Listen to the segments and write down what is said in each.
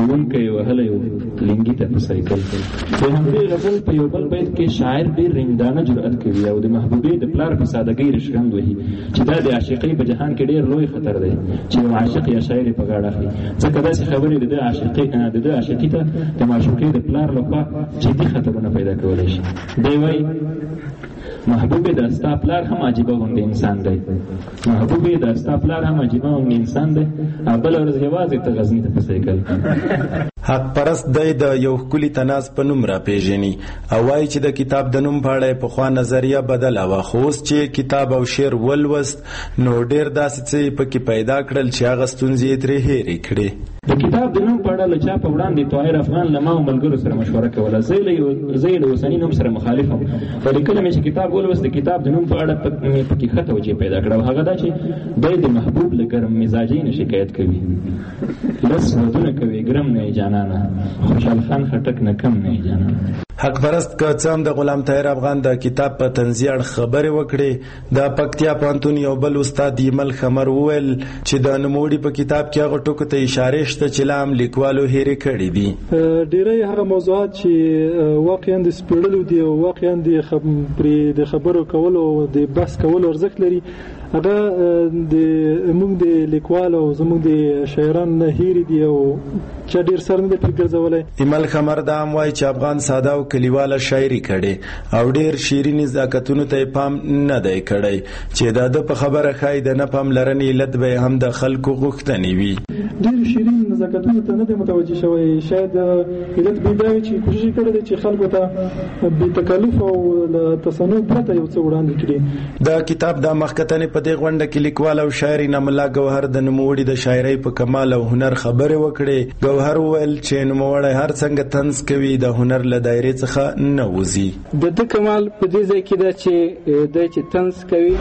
ښوونکی وهلی و لنګي ته په سایکل. د همدې غزل په یو بل بیت کې شاعر ډېر رندانه جرأت کوي او د محبوبې د پلار په سادګۍ ریشخند وهي چې دا د عاشقۍ په جهان کې ډېر لوی خطر دی چې یو عاشق یا شاعر په غاړه اخلي، ځکه داسې خبرې د ده عاشقي ته د معشوقې د پلار لخوا جدي خطرونه پیدا کولی شي. دی وایي محبوبې دا ستا پلار هم عجیبه غوندې انسان دی، محبوبې دا ستا پلار هم عجیبه غوندې انسان دی، بله ورځ یوازې ته غزني ته په سایکل. حق پرست دی د یو ښکلي تناز په نوم را پیژني او وایي چې د کتاب د نوم په اړه پخوا نظریه بدله وه، خو اوس چې کتاب او شعر ولوست نو ډېر داسې څه پکې پیدا کړل چې هغه ستونزې یې ترې هېرې کړې. د کتاب د نوم په اړه له چا په وړاندې طاهر افغان له ما او ملګرو سره مشوره کوله. زه یې له اوسني نوم سره مخالف یم، خو کله مې چې کتاب ولوست د کتاب د نوم په اړه مې پکې ښه توجیه پیدا کړه او هغه دا چې دی د محبوب له ګرم مزاجۍ نه شکایت کوي، لس ودونه کوي ګرم نه یې جانانه، خوشحال خان خټک نه کم نه یې جانانه. حق پرست که څه هم د غلام طاهر افغان د کتاب په طنزي اړخ خبرې وکړې، د پکتیا پوهنتون یو بل استاد ایمل خمر وویل چې د نوموړي په کتاب کې هغه ټکو ته اشارې شته چې لا هم لیکوالو هېرې کړي دي. ډېری هغه موضوعات چې واقعا د سپېړلو دي او واقعا د خبرو کولو او د بحث کولو ارزښت لري، هغه موږ د لیکوال او زموږ د شاعران نه هېرې دي او چا ډېر سر نه دی پرې ګرځولی. ایمل خمر دا هم وایي چې افغان ساده او کلیواله شاعري کړې او ډېر شعري نزاکتونو ته یې پام نه دی کړی چې د ده په خبره ښایي د نه پاملرنې علت به هم د خلکو غوښتنې وي. ډېر شعري نزاکتونو ته نه دی متوجه شوی، شاید علت به دا وي چې کوشش یې کړی دی چې خلکو ته بې تکلف او له تصنع پرته یو څه وړاندې کړي. د کتاب د مخکتنې په دې غونډه کې لیکوال او شاعر انعامالله ګوهر د نوموړي د شاعرۍ په کمال او هنر خبرې وکړې. ګوهر وویل چې نوموړی هر څنګه طنز کوي د هنر له دایرې څخه نه وځي. د ده کمال په دې ځای کې ده چې دی چې طنز کوي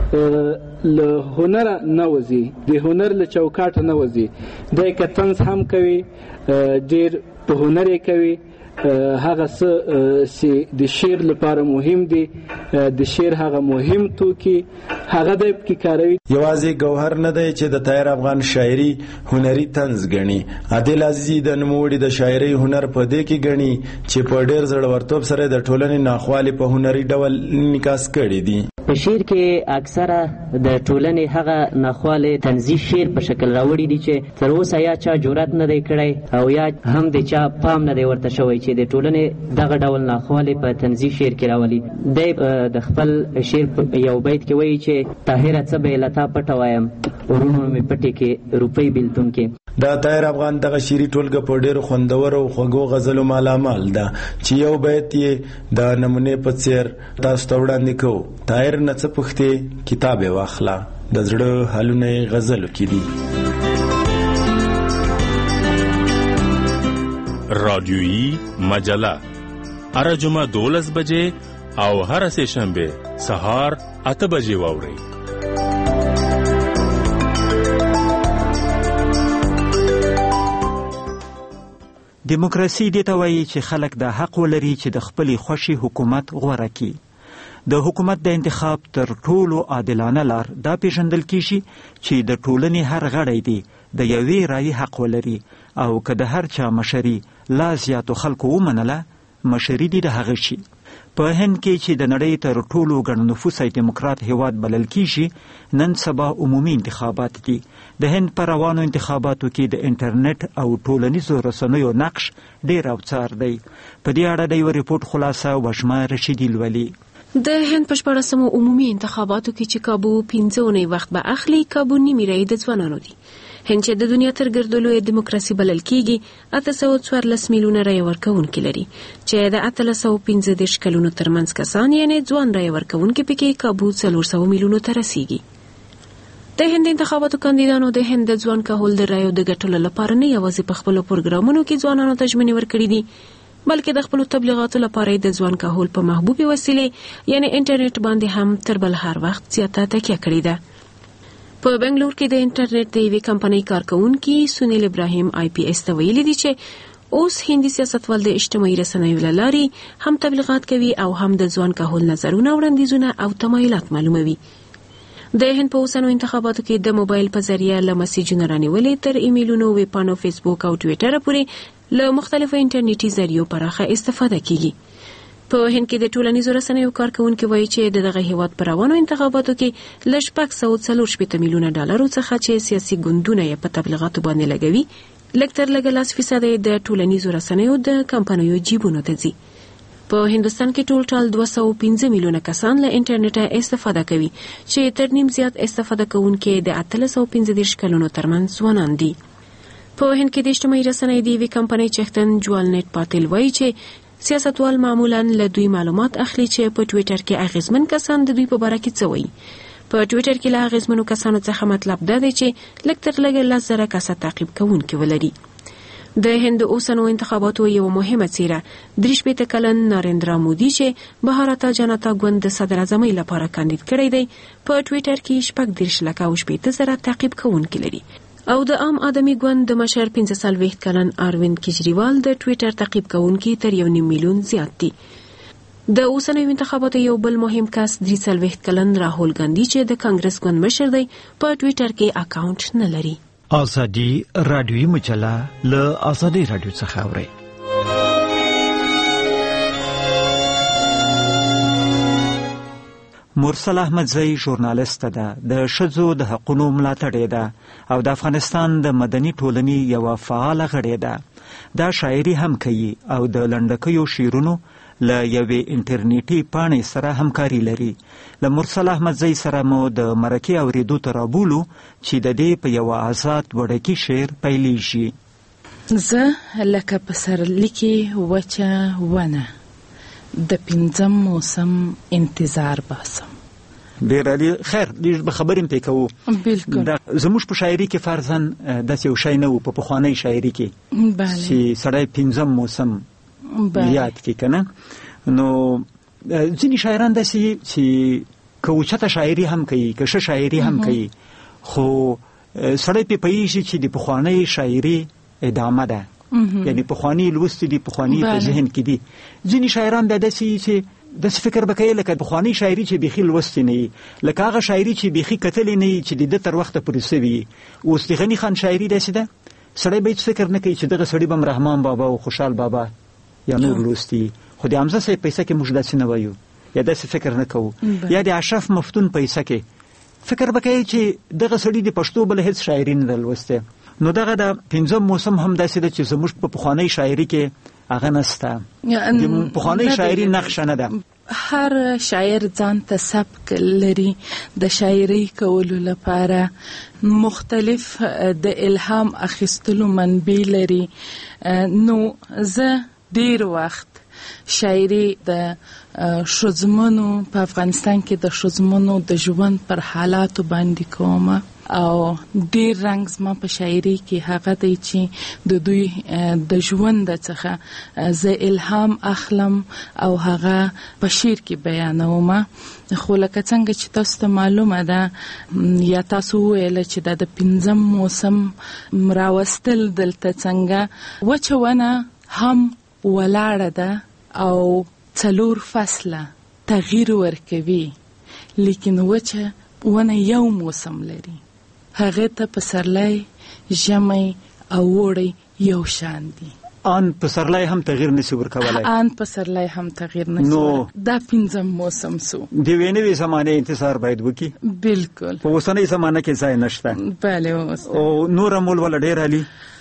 له هنره نه وځي، د هنر له چوکاټه نه وځي. دی که طنز هم کوي ډېر په هنر یې کوي، هغه څه چې د شعر لپاره مهم دي، د شعر هغه مهم توکي هغه دی پکې کاروي. یوازې ګوهر نه دی چې د طاهر افغان شاعري هنري طنز ګڼي، عادل عزیزي د نوموړي د شاعرۍ هنر په دې کې ګڼي چې په ډېر زړورتوب سره د ټولنې ناخوالې په هنري ډول انعکاس کړي دي. په شعر کې اکثره د ټولنې هغه ناخوالې طنزي شعر په شکل راوړي دي چې تر اوسه یا چا جرأت نه دی کړی او یا هم د چا پام نه دی ورته شوی چې د ټولنې دغه ډول ناخوالې په طنزي شعر کې راولي. دی د خپل شعر په یو بیت کې وایي چې طاهره څه به له تا پټه وایم ورونو مې پټې کې روپۍ بېلتون کې. د طاهر افغان دغه شعري ټولګه په ډېرو خوندورو او خوږو غزلو مالامال ده چې یو بیت یې د نمونې په څېر تاسو ته وړاندې کوو. طاهر نه څه پوښتې کتاب یې واخله، د زړه حالونه یې غزلو کې دي. رادیویی مجله هر جمعه 12 بجې او هر سه شنبه سهار 8 بجې واورئ. دیموکراسي دې ته وایي چې خلک د حق ولري چې د خپلې خوښې حکومت غوره کړي. د حکومت د انتخاب تر ټولو عادلانه لار دا پیژندل کیږي چې د ټولنې هر غړی دی د یوې رایې حق ولري او که د هر چا مشري لا زیاتو خلکو ومنله مشري دې د هغه شي. په هند کې چې د نړۍ تر ټولو ګڼ نفوسه دیموکرات هیواد بلل کیږي، نن سبا عمومي انتخابات دي. د هند په روانو انتخاباتو کې د انټرنیټ او ټولنیزو رسنیو نقش ډېر اوڅار دی. په دې اړه د یو ریپورت خلاصه وشمه رشیدي لولي. د هند په 14مو عمومي انتخاباتو کې چې کابو 15 اونۍ وخت به اخلي، کابو نیمې رایې د ځوانانو دي. هند چې د دنیا تر ګردو لویه دیموکراسي بلل کیږي 814 میلیونه رایې ورکوونکي لري چې د 815 کلونو ترمنځ کسان یعنی ځوان رایې ورکوونکي پکې کابو 400 میلیونو ته رسیږي. د هند انتخاباتو کاندیدانو د هند د ځوان کهول د رایو د ګټلو لپاره نه یوازې په خپلو پروګرامونو کې ځوانانو ته ژمنې ورکړي دي، بلکې د خپلو تبلیغاتو لپاره د ځوان کهول په محبوبې وسیلې یعنی انټرنیټ باندې هم تر بل هر وخت زیاته تکیه کړې ده. په بنگلور کې د انټرنیټ د یوې کمپنۍ کارکونکي سنیل ابراهیم IPS ته ویلي دي چې اوس هندي سیاستوال د اجتماعي رسنیو له لارې هم تبلیغات کوي او هم د ځوان کهول نظرونه، وړاندیزونه او تمایلات معلوموي. د هند په اوسنیو انتخاباتو کې د موبایل په ذریعه له مسیجونو رانیولې تر ایمیلونو، ویبپاڼو، فیسبوک او ټویټر پورې له مختلفو انټرنیټي ذریعو پراخه استفاده کیږي. په هند کې د ټولنیزو رسنیو کارکونکي وایي چې دغه هیواد پر روانو انتخاباتو کې له 640 میلیونه ډالرو څخه چې سیاسي ګوندونه یې په تبلیغاتو باندې لګوي، لږ تر لږه 10% د ټولنیزو رسنیو د کمپنیو جیبونو ته ځي. په هندوستان کې ټول 215 میلیونه کسان له انټرنیټ استفاده کوي چې تر نیم زیات استفاده کوونکي د 815 کلونو ترمنځ ځوانان دي. په هند کې د اجتماعي رسنۍ د یوې کمپنۍ چښتن جوالنت پاتل وایي چې سیاستوال معمولا له دوی معلومات اخلي چې په ټویټر کې اغیزمن کسان د دوی په باره کې څه وایي. په ټویټر کې له اغیزمنو کسانو څخه مطلب دا دی چې لږ تر لږه 10,000 کسه تعقیب کوونکي ولري. د هند اوسنو انتخاباتو یو مهمه څیره 63 کلن نریندرا مودي چې بهارتا جنتا ګوند د صدر اعظمۍ لپاره کاندید کړی دی، په ټویټر کې 14,000 تعقیب کوونکي لري او د عام آدمی ګوند د مشر 45 کلن ارویند کیجریوال د ټویټر تعقیب کوونکي تر 1 میلیون زیات دي. د اوسنیو انتخاباتو یو بل مهم کس 43 کلن راهول ګاندی چې د کانګرس ګوند مشر دی، په ټویټر کې اکاونټ نه لري. آزادی رادیویی مجله له آزادی رادیو څخه اوري. مرسل احمدزی ژورنالیست ده، د ښځو د حقونو ملاتړې ده او د افغانستان د مدني ټولنې یوه فعاله غړې ده. دا شاعري هم کوي او د لنډکیو شعرونو له یوې انټرنیټي پاڼې سره همکاري لري. له مرسل احمدزی سره مو د مرکې اورېدو ته رابولو چې د دې په یوه آزاد وړکي شعر پیلیږي. زه لکه په سرلیکې وچه ونه د 5 موسم انتظار باسم. ډېر عالي. خیر لږ به خبرې پې کوو. بالکل. زموږ په شاعري کې فرضاً داسې یو شی نه و په پخوانۍ شاعري کې چې سړی 5 موسم یاد کې کنه. نو ځینې شاعران داسې چې که اوچته شاعري هم کوي، که ښه شاعري هم کوي، خو سړی پې پوهېږي چې د پخوانۍ شاعري ادامه ده، یعنی پخواني لوستي دي، پخواني په ذهن کې دي. ځینې شاعران بیا داسې چې داسې فکر به کوي لکه پخواني شاعري چې بیخي لوستې نه وي، لکه هغه شاعري چې بیخي کتلې نه وي چې د ده تر وخته پورې سوي وي. اوس د غني خان شاعري داسې ده، سړی به هېڅ فکر نه کوي چې دغه سړي به هم رحمان بابا او خوشحال بابا یا نور لوستي، خو د حمزه صاحب پیسه کې موږ داسې نه وایو یا داسې فکر نه کوو. یا د اشرف مفتون پیسه کې فکر به کوي چې دغه سړي د پښتو بله هېڅ شاعري نه ده لوستې. نو دغه د 5 موسم هم داسې ده چې زموږ په پخوانۍ شاعري کې هغه نشته، د پخوانۍ شاعري نقشه نه ده. هر شاعر ځان ته سبک لري د شاعري کولو لپاره، مختلف د الهام اخیستلو منبع لري. نو زه ډیر وخت شاعري د ښځمنو په افغانستان کې د ښځمنو د ژوند پر حالاتو باندې کوم او ډیر رنګ زما په شاعري کې هغه دی چې د دوی د ژوند څخه زه الهام اخلم او هغه په شعر کې بیانوم. خو لکه څنګه چې تاسو ته معلومه ده یا تاسو ویل چې د 5 موسم راوستل دلته څنګه وچه ونه هم ولاړه ده او 4 فصله تغییر ورکوي، لیکن وچه ونه یو موسم لري، هغه ته پسرلی، ژمی او اوړی یو شان دي. ان پسرلی هم تغییر نشي ورکولای. ان پسرلی هم تغییر نشي. نو دا 5 موسم سو د وینوي زمانه انتظار باید وکي. بالکل. په اوسنۍ زمانه کې ځای نشته. بله اوس. او نور مول ول ډیر علي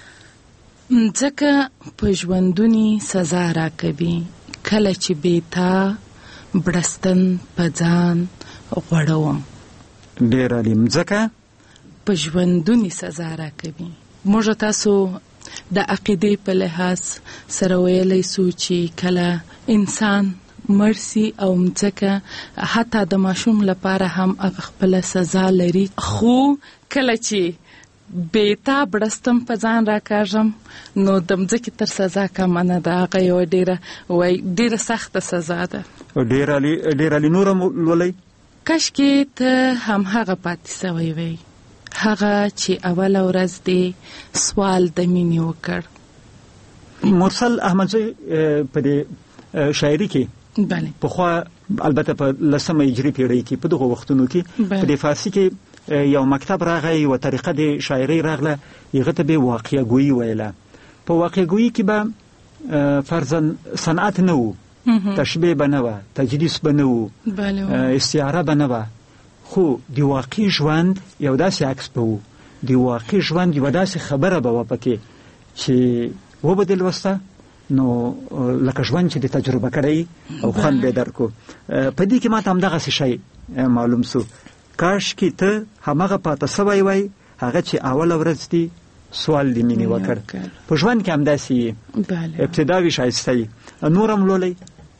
ځکه په ژوندونی سزا راکوي، کله چې بیتا برستن په ځان غوړوم. ډیر علي ځکه په ژوندونی سزا راکوي. موږ تاسو د عقیدې په لحاظ سره ویلی سو چې کله انسان مرسي او ځکه حتی د ماشوم لپاره هم خپل سزا لري، خو کله چې بیتا برستم په ځان راکاږم نو د مځکې تر سزا کمه نه ده، هغه یوه ډیره سخته سزا ده. ډیر علي نور لولئ کاشکې ته هم هغه پاتې سوی وی، هغه چې اوله ورځ دې سوال د مینې وکړ. مرسل احمدزی په دې شاعري کې بله. پخوا البته په 10مه هجري پیړۍ کې په دغه وختونو کې په د فارسي کې یو مکتب راغی، یو طریقه د شاعرۍ راغله، هغه ته به واقعه ګویي ویله. په واقعه ګویي کې به فرضاً صنعت نه و، تشبیه به نه وه، تجلیس به نه و، استعاره به نه وه، خو د واقعي ژوند یو داسې عکس به و، د واقعي ژوند یوه داسې خبره به وه پکې چې وبه دې لوسته نو لکه ژوند چې د تجربه کړی او خوند به درکو. په دې کې ماته همدغسې شی معلوم سو، کاش کې ته همغه پاته سوی وای هغه چې اوله ورځ دی سوال د مینې وکړ. په ژوند کې همداسې یې ابتدا وي ښایسته یي. نور هم لولی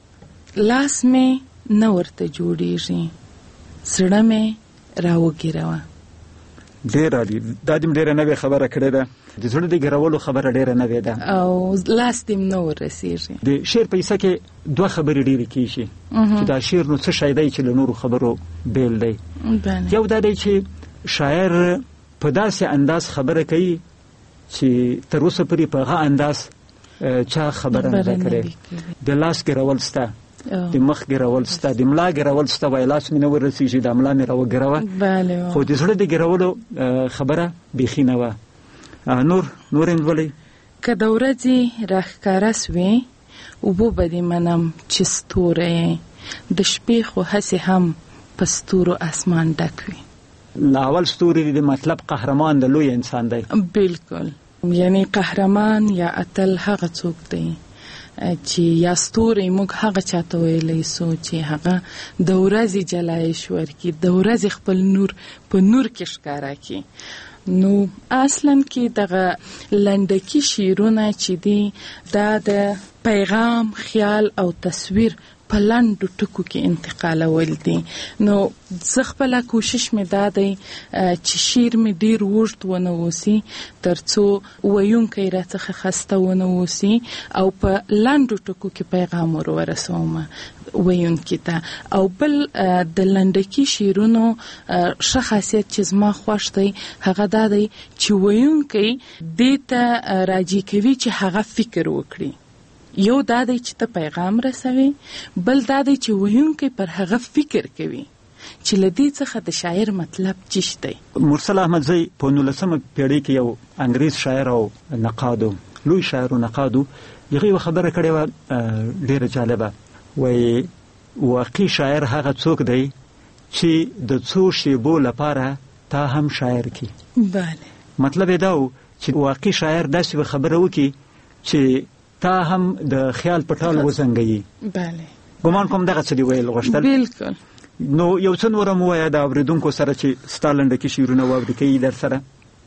لاس مې نه ورته جوړېږي، زړه مې راوګیروه. ډېر عالي، دا دې ډېره نوې خبره کړې ده. د زړه د ګیرولو خبره ډېره نوې ده او لاس دې نه ورسېږي. د شعر په حصه کې دوه خبرې ډېرې کېږي چې دا شعر نو څه شی دی چې له نورو خبرو بیل دی. یو دا دی چې شاعر په داسې انداز خبره کوي چې تر اوسه پورې په هغه انداز چا خبره نه ده کړې. د لاس ګیرول سته، د مخ ګیرول سته، د ملا ګیرول سته، وایي لاس مې نه ورسېږي، د ملا مې راوګیروه، خو د زړه د ګیرولو خبره بیخي نه وه. نور یې لولئ. که د ورځې راښکاره سوې اوبو به دې منم چې ستوری، د شپې خو هسې هم په ستورو اسمان ډک وي. اول ستوری د مطلب قهرمان د لوی انسان دی. بالکل، یعنی قهرمان یا اتل هغه څوک دی چې یا ستوري موږ هغه چاته ویلی سو چې هغه د ورځې جلایش ورکړي، د ورځې خپل نور په نور کې ښکاره کړي. نو اصلا کې دغه لنډکي شعرونه چې دي دا د پیغام، خیال او تصویر په لنډو ټکو کې انتقالول دي. نو زه خپله کوشش مې دا دی چې شعر مې ډېر اوږد ونه اوسي تر څو ویونکی راڅخه خسته ونه اوسي او په لنډو ټکو کې پیغام ورسوم ویونکي ته. او بل د لنډکي شعرونو ښه خاصیت چې زما خوښ دی هغه دا دی چې ویونکی دې ته راجع کوي چې هغه فکر وکړي. یو دا دی چې ته پیغام رسوي، بل دا دی چې ویونکی پر هغه فکر کوي چې له دې څخه د شاعر مطلب څه دی. مرسل احمدزی په 19مه پیړۍ کې یو انګریز شاعر او نقادو، لوی شاعر او نقادو، هغه یو خبره کړې وه ډېره جالبه. وایي واقعي شاعر هغه څوک دی چې د څو شیبو لپاره تا هم شاعر کی. مطلب یې دا و چې واقعي شاعر داسې خبره وکړي چې تا هم د خیال پټال وزنګوي. ګمان کوم دغه څه دی ویل غوښتل. بالکل. نو یو څه نور هم ووایه د اورېدونکو سره چې ستا لنډکي شعرونه واوري کوي در سره.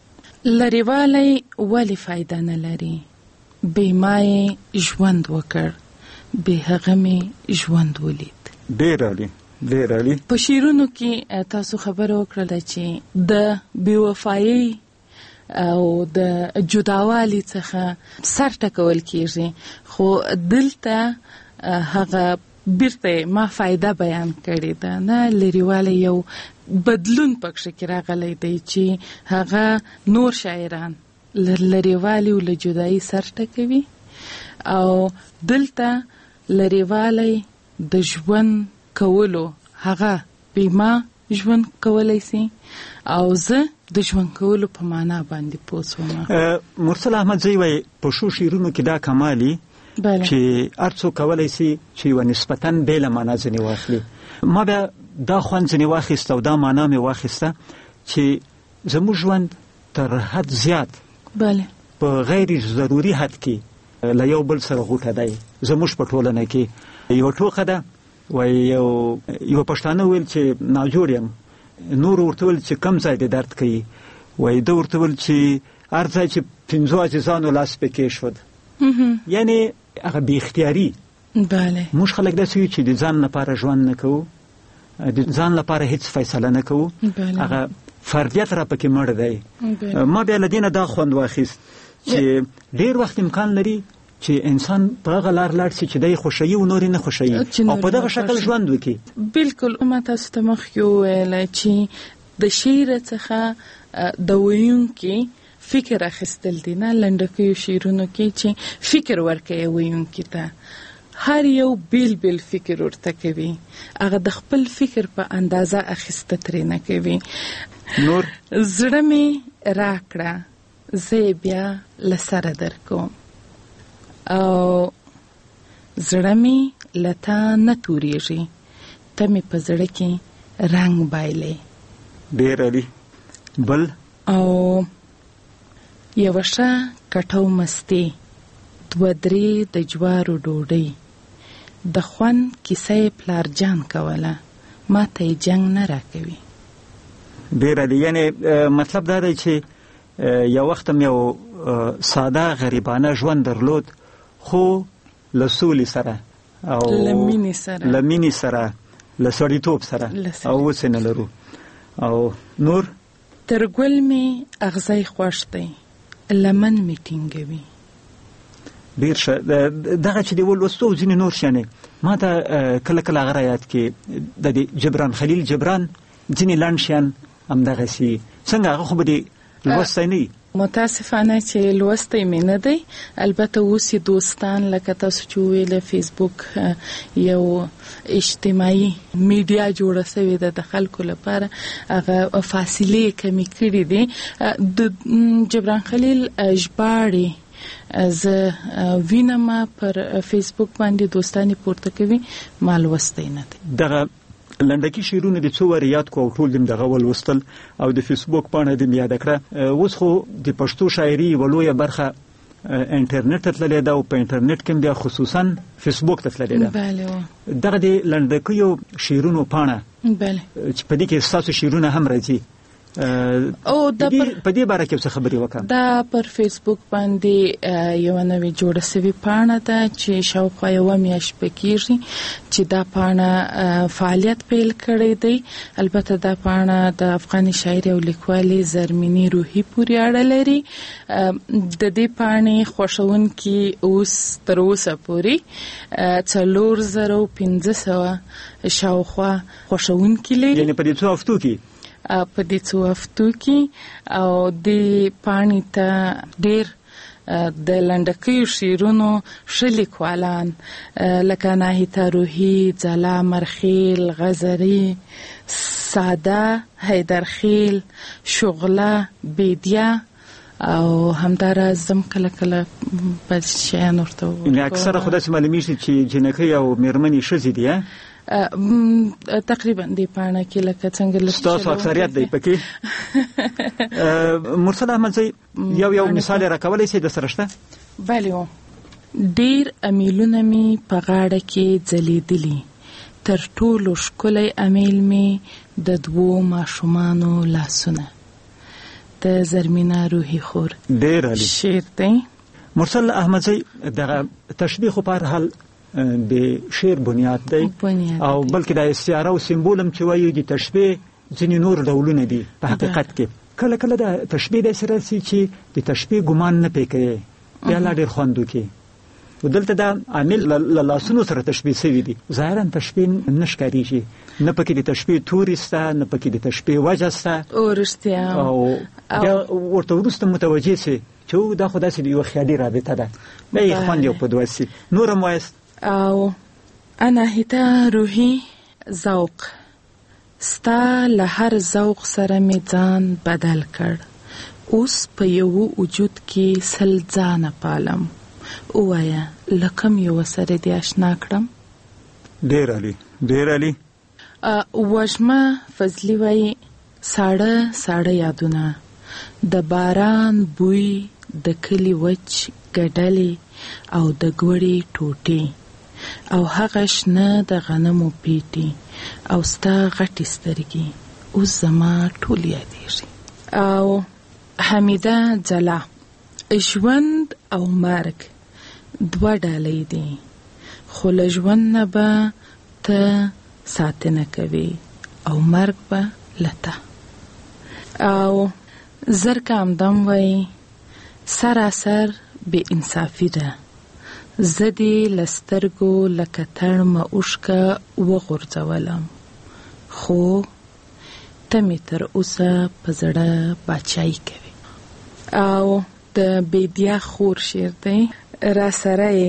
لرېوالی ولې فایده نه لري، بې ما یې ژوند وکړ، بې هغه مې ژوند ولید. ډېر عالي، ډېر عالي. په شعرونو کې تاسو خبره وکړله چې د بېوفایۍ او د جداوالي څخه سر ټکول کېږي، خو دلته هغه بیرته ما فایده بیان کړې ده. نه، لرېوالی یو بدلون پکښې کې راغلی دی چې هغه نور شاعران لرېوالی او له جدایي سر ټکوي او دلته لرېوالی د ژوند کولو هغه بې ما ژوند کولی سي او زه د ژوند کولو په معنا باندې پوه شوم. مرسل احمدزی وایي په ښو شعرونو کې دا کمالي چې هر څوک کولی سي چې یوه نسبتاً بېله معنا ځینې واخلي. ما بیا دا خوند ځینې واخیسته او دا معنا مې واخیسته چې زموږ ژوند تر حد زیات په غیر ضروري حد کې له یو بل سره غوټه دی. زموږ په ټولنه کې یوه ټوخه ده، وایي یوه پښتانه ویل چې ناجوړ یم، نور ورته ویل چې کم ځای دې درد کوي، وایي ده ورته ویل چې هر ځای چې 5 عزیزانو لاس پې کېښود. یعنې هغه بې اختیاري. موږ خلک داسې یو چې د ځان لپاره ژوند نه کوو، د ځان لپاره هیڅ فیصله نه کوو، هغه فردیت را پکې مړ دی. ما بیا له دې نه دا خوند واخیست چې ډېر وخت امکان لري چې انسان په هغه لار لاړ شي چې دی خوښوي او نور یې نه خوښوي او په دغه شکل ژوند وکړي. بالکل. ما تاسو ته مخکې وویله چې د شعر څخه د ویونکي فکر اخیستل دي، نه لنډکیو شعرونو کې چې فکر ورکوي ویونکي ته. هر یو بیل بیل فکر ورته کوي، هغه د خپل فکر په اندازه اخیسته ترې نه کوي. نور زړه مې راکړه زه بیا لسره درکوم، او زړه مې لتا نه توریږي ته مې په زړه کې رنگ بایلې. ډېر عالي. بل او یوه ښه کټو مستې، دوه درې د جوارو ډوډۍ، د خوند کیسه یې پلار جان کوله، ما ته یې جنګ نه راکوي. ډېر عالي. یعنې مطلب دا دی چې یو وخت هم یو ساده غریبانه ژوند درلود، خو له سولې سره او له مینې سره له سړیتوب سره، او اوس یې نه لرو. او نور تر ګل مې اغزی خوښ دی، لمن مې ټینګوي. ډېر ښه. دغه چې دی ولوستو او ځینې نور شیانې ما ته کله کله هغه رایاد کې د جبران خلیل جبران ځینې لنډ شیان همدغسې څنګه هغه خو به دې لوستی نه وي. متاسفانه چې لوستی مې نه دی، البته اوس یې دوستان لکه تاسو چې وویل فیسبوک یو اجتماعي میډیا جوړه سوې ده د خلکو لپاره، هغه فاصلې کمې کړي دي. د جبران خلیل ژباړې زه وینم پر فیسبوک باندې دوستانی پورته کوي، ما لوستی نه دی. دغه لنډکي شعرونه د څو واره یاد کو او ټول دې دغه ولوستل او د فیسبوک پاڼه دې یاد کړه. اوس خو د پښتو شاعري یوه لویه برخه انټرنیټ ته تللې ده، او په انټرنیټ کې بیا خصوصا فیسبوک ته تللې ده. بله. دغه د لنډکیو شعرونو پاڼه بله چې په دې کې ستاسو شعرونه هم راځي، او په دې باره کې څه خبرې وکړم؟ دا پر فیسبوک باندې یو نوې جوړه سوې پاڼه ده چې شاوخوا یوه میاشت پکېږي چې دا پاڼه فعالیت پیل کړی دی. البته دا پاڼه د افغاني شاعري او لیکوالې زرمینې روحي پورې اړه لري. د دې پاڼې خوښونکي اوس تر اوسه پورې 4500 شاوخوا خوښونکي لري. یعنې په دې څو هفتو کې او د پاڼې ته ډېر د لنډکیو شعرونو ښه لیکوالان لکه ناهیده روحي، ځلا مرخیل، غزري، ساده، حیدرخیل، شغله، بیدیا او همداراز هم کله کله بعض شیان ورته ووایي. اکثره خو داسې معلومیږي چې جنکۍ او مېرمنې ښځې دي. تقریبا دی پاڼه کې لکه څنګه ستاسو اکثریت دی پکې. مرسل احمدزی یو مثال راکولی شئ د سره شته؟ بله. ډیر امیلونه می په غاړه کې ځلیدلي، تر ټولو ښکلی امیل می د 2 ماشومانو لاسونه. د زرمینا روحي خور. ډیر عالی شعر دی. مرسل احمدزی دغه تشبیه خو په هر حال د شعر بنیاد دی، او بلکې د استعاره او سمبول هم چې وایي د تشبیه ځینې نور ډولونه دي. په حقیقت کې کله کله د تشبیه داسې راسي چې د تشبیه ګمان نه پې کوي، بیا لا ډېر خوند وکړي. دلته دا عامل له لاسونو سره تشبیه شوي دي، ظاهرا تشبیه نه ښکارېږي، نه پکې د تشبیه توري شته، نه پکې د تشبیه وجه شته. رښتیا. او بیا ورته وروسته متوجه شي چې دا خو داسې یوه خیالي رابطه ده، دا یې خوند یو په دوه شي. نور هم وایست. او ناهیده روحي ذوق، ستا له هر ذوق سره مې ځان بدل کړ، اوس په یو وجود کې سل ځانه پالم، ووایه له کوم یو سره دې اشنا کړم. ډېر عالي ډېر عالي. وژمه فضلي وایي ساړه ساړه یادونه، د باران بوی، د کلي وچ ګډلې او د ګوړې ټوټې، او هغه شنه د غنمو پیټي، او ستا غټې سترګې اوس زما ټول یادېږي. او حمیده ځلا، ژوند او مرګ 2 ډالۍ دي، خو له ژوند نه به ته ساتنه کوي او مرګ به له تا. او زرکه همدم وایي سراسر بې انصافي ده، زه دې له سترګو لکه تړمه اوښکه وغورځولم، خو ته مې تر اوسه په زړه باچایي کوي. او د بیدیا خور شعر دی. را سره یې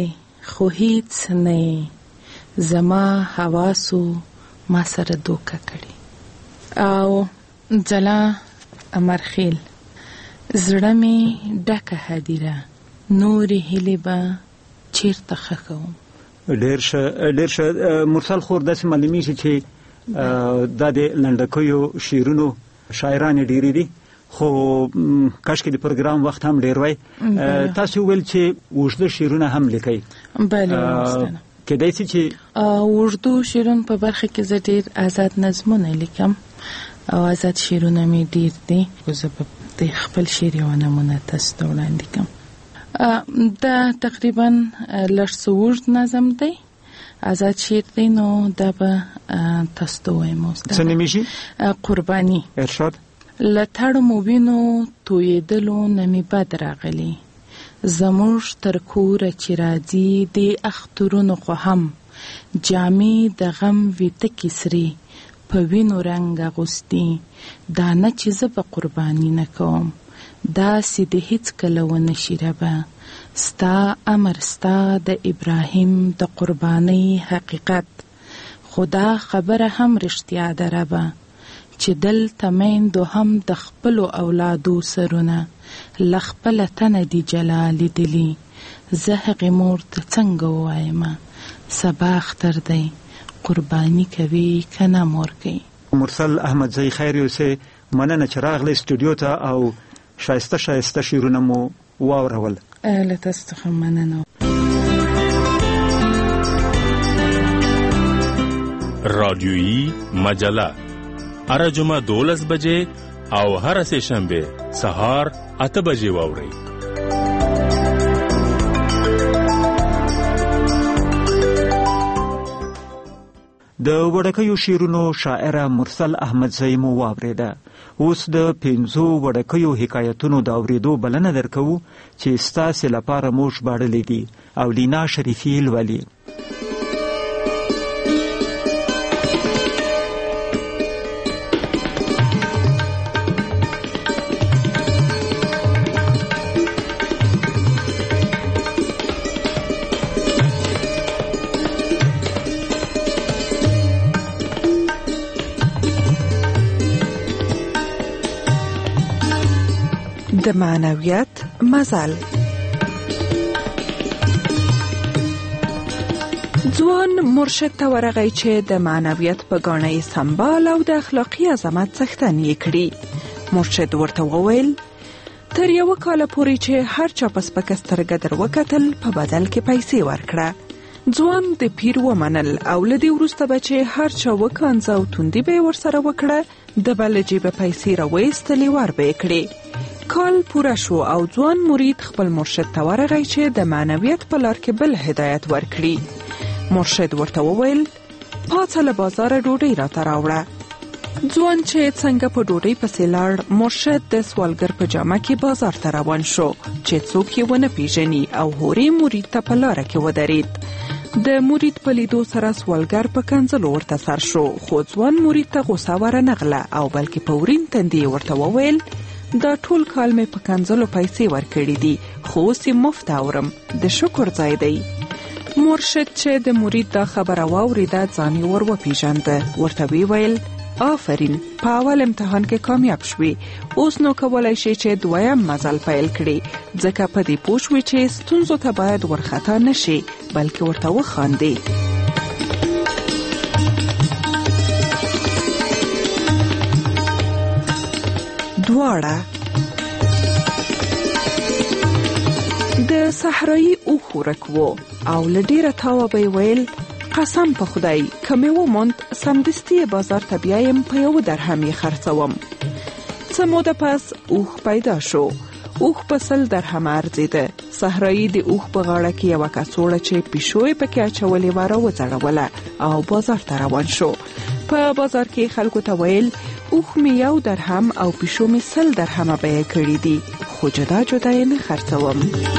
خو هیڅ نه زما حواسو ما سره دوکه کړي. او ځلا امرخیل زړه می ډکه هدیره نورې هیلې به چیرته ښخوم. ډېر ښه مرسل خور داسې معلومیږي چې دا د لنډکیو شعرونو شاعران ډېرې دي، خو کاشکې د پروګرام وخت هم ډېر وای. تاسو ویل چې اوږده شعرونه هم لیکئ. بله واستنه کېدای شي چې اردو شعرونو په برخه کې زه ډېر آزاد نظمونه لیکم او آزاد شعرونه مې ډېر دي. زه به د خپل شعر یوه نمونه تاسو ته وړاندې کړم. دا تقریبا لږ څه اوږد نظم دی، آزاد شعر دی، نو دا به تاسو ته ووایم. څه نومیږي؟ قرباني. ارشاد. له تړو مو وینو تویېدلو نه مې بد راغلی، زموږ تر کوره چې راځي د اخترونو خو هم جامې د غم وي تکې سرې په وینو رنګ اغوستي، دا نه چې زه به قرباني نه کوم، داسې د هیڅ کله ونه شي ربه، ستا امر ستا د ابراهیم د قربانۍ حقیقت، خدا خبره هم رښتیا ده ربه، چې دلته میندو هم د خپلو اولادو سرونه له خپله تنه دي جلا لیدلي، زه هغې مور ته څنګه ووایمه سبا اختر دی قرباني کوي که نه مور کوي. مرسل احمدزی خیر یوسې مننه چې راغلی سټوډیو ته او شایسته شعرونه مو واورول. له تاسو څخه مننه. رادیویی مجله هر جمعه 12 بجې او هر سه شنبه سهار 8 بجې واورئ. د وړکیو شعرونو شاعره مرسل احمدزی مو واورېده. اوس د 5 وړکیو حکایتونو د اورېدو بلنه درکوو چې ستاسې لپاره مو ژباړلي دي او لینا شریفي لولي. د معنویت مزل. ځوان مرشد ته ورغی چې د معنویت په ګاڼه یې سمبال او د اخلاقي عظمت څښتن یې کړي. مرشد ورته وویل تر یوه کاله پورې چې هر چا په سپکه سترګه در وکتل په بدل کې پیسې ورکړه. ځوان د پیر ومنل او له دې وروسته به چې هر چا وکانځه او توندي به یې ورسره وکړه د به له جیبه پیسې راویستلې ور به یې کړې. کال پوره شو او ځوان مرید خپل مرشد ته ورغی چې د معنویت په لار کې بل هدایت ورکړي. مرشد ورته وویل پاڅه له بازاره ډوډۍ راته راوړه. ځوان چې څنګه په ډوډۍ پسې لاړ، مرشد د سوالګر په جامه کې بازار ته روان شو چې څوک یې ونه پیژني او هورې مرید ته په لاره کې ودرید. د مرید په لیدو سره سوالګر په کنځلو ورته سر شو، خو ځوان مرید ته غوسه ورنغله او بلکې په ورین تندي ورته وویل دا ټول کال مې په کنځلو پیسې ورکړې دي، خو اوس یې مفت اورم، د شکر ځای دی. مرشد چې د مرید دا خبره واورېده ځان یې ور وپېژانده، ورته ویې ویل آفرین، په اول امتحان کې کامیاب شوي، اوس نو کولی شي چې دویم مزل پیل کړي، ځکه په دې پوه شوې چې ستونزو ته باید ورخطا نه شي بلکې ورته وخاندې. دواړه د صحرایي اوښ ورک و او له ډېره تاوه به یې ویل قسم په خدای که مې وموند سمدستي یې بازار ته بیایم په 1 درهم یې خرڅوم. څه موده پس اوښ پیدا شو. اوښ په 100 درهمه ارزېده. صحرایي د اوښ په غاړه کې یوه کڅوړه چې پیشو یې پکې اچولې وه راوځړوله او بازار ته روان شو. په بازار کې خلکو ته ویل اوښ مې 1 درهم او پیشو مې 100 درهمه بیه کړي دي، خو جدا جدا یې نه خرڅوم.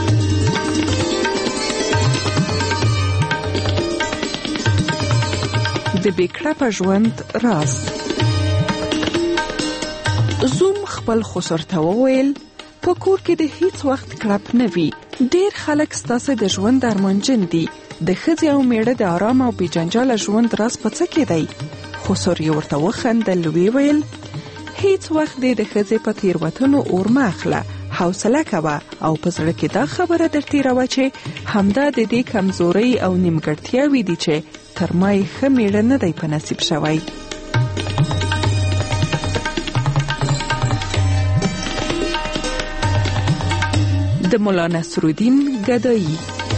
د بیکړه ژوند راز. زوم خپل خسر ته وویل په کور کې د هیڅ وخت کړپ نه وي، ډیر خلک ستاسو د ژوند درمنجن دي. د ښځې او میړه د آرام او بېجنجاله ژوند راز په څه کې دی؟ خو سوري ورته وخندل، ویل هیڅ وخت دې د ښځې په تېروتنو اور مه اخله، حوصله کوه او په زړه کې دا خبره در تېروه چې همدا د دې کمزورۍ او نیمګړتیاوې دي چې تر ما یې ښه میړه نه دی په نصیب شوی. د مولا نصرالدین ګدایي.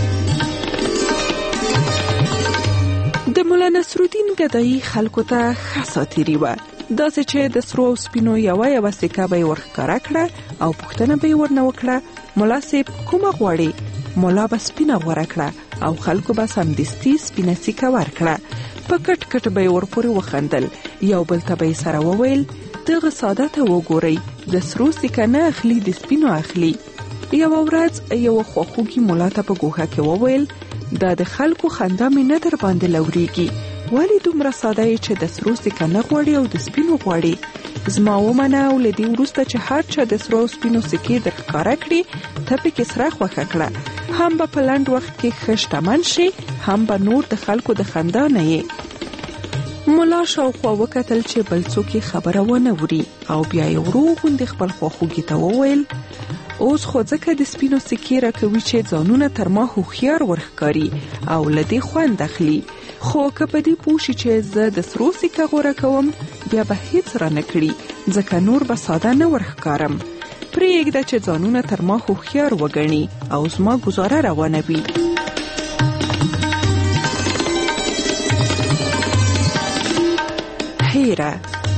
د مولا نصرالدین ګدایي خلکو ته ښه ساتیري وه، داسې چې د سرو او سپینو یوه سکه به یې ورښکاره کړه او پوښتنه به یې ورنه وکړه، ملا صاحب کومه غواړې؟ ملا به سپینه غوره کړه او خلکو به سمدستي سپینه سکه ورکړه. په کټ کټ به یې ورپورې وخندل. یو بل ته به یې سره وویل دغه ساده ته وګورئ، د سرو سکه نه اخلي، د سپینو اخلي. یوه ورځ یوه خواخوږي ملا ته په ګوښه کې وویل دا د خلکو خندا مې نه در باندې لورېږي، ولې دومره ساده یې چې د سرو سکه نه غواړي او د سپینو غواړي؟ زما ومنه او له دې وروسته چې هر چا د سرو او سپینو سکې در ښکاره کړي ته پکې سره خوښه کړه، هم به په لنډ وخت کې ښه شتمن شي، هم به نور د خلکو د خندا نه یې. ملا شاوخوا وکتل چې بل څوک یې خبره ونه وړي او بیا یې ورو غوندې خپل خواخوږي ته وویل اوس خو ځکه د سپینو سکې راکوي چې ځانونه تر ما هوښیار ورښکاري او له دې خوند اخلي، خو که په دې پوه شي چې زه د سرو سکه غوره کوم بیا به هیڅ رانه کړي، ځکه نور به ساده نه ورښکارم. پرېږده چې ځانونه تر ما هوښیار وګڼي او زما ګزاره روانه وي. هیره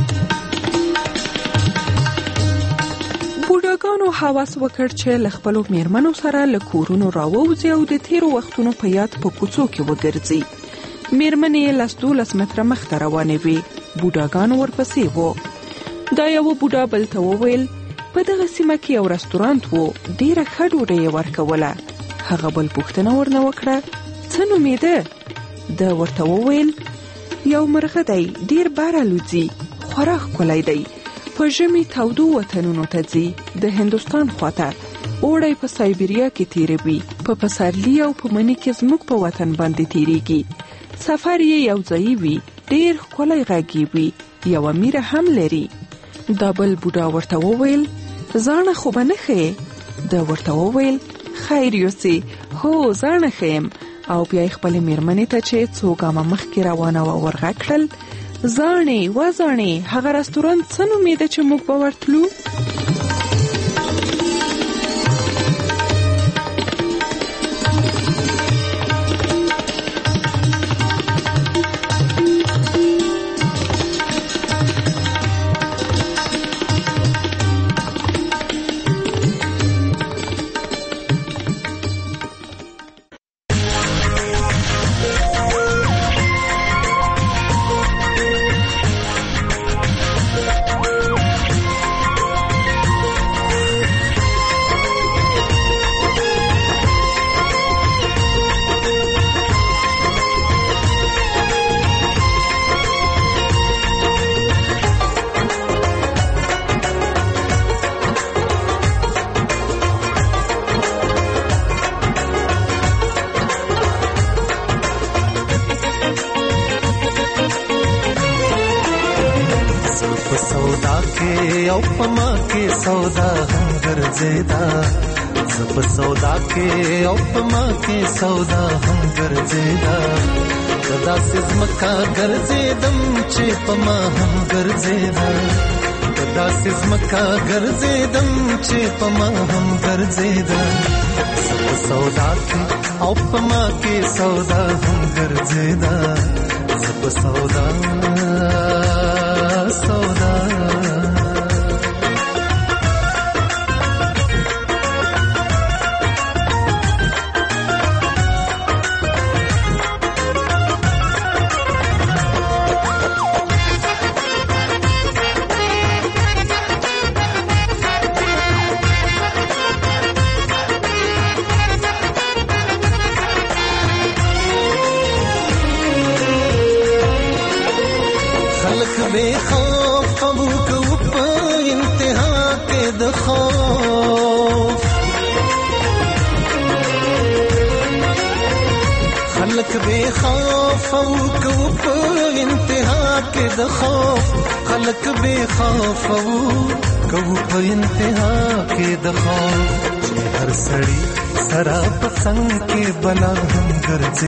بوډاګانو هوس وکړ چې له خپلو میرمنو سره له کورونو راووځي او د تیرو وختونو په یاد په کوڅو کې وګرځي. میرمنې یې 10-12 متره مخته روانې وې، بوډاګانو ورپسې وو. دا یوه بوډا بل ته وویل په دغه سیمه کې یو رستورانت وو، ډیره ښه ډوډۍ یې ورکوله. هغه بل پوښتنه ورنه وکړه څه نومېده؟ ده ورته وویل یو مرغه دی، ډیر بار الوځي، خورا ښکلی دی، په ژمي تودو وطنونو ته ځي، د هندوستان خواته، اوړی په سایبریا کې تیروي، په پسرلي او په مني کې زموږ په وطن باندې تیریږي، سفر یې یو ځایي وي، ډیر ښکلی غږ یې وي، یوه میره هم لري. دا بل بوډا ورته وویل زاڼه خو به نه ښیې؟ ده ورته وویل خیر یوسې، هو زاڼه ښیم. او بیا یې خپلې میرمنې ته چې څو ګامه مخکې روانه وه ورغږ کړل زاڼې و زاڼې، هغه رستورانت څه نومېده چې موږ به ورتلو؟ او پما کې سودا هم ګرځیدا، زپ سودا کې او پما کې سودا هم ګرځیدا، کدا سزمکا ګرځیدم چې پما هم ګرځیدا، کدا سزمکا ګرځیدم چې پما هم ګرځیدا، زپ سودا کې او پما کې سودا هم ګرځیدا، زپ سودا سودا بے خوف قبو کو پا انتہا کے دخوف خلق بے خوف او کو په انتها کې د خوف خلق بے خوف او کو په انتها کې د خوف هر سړی سرا پسند کې بلا هم ګرځي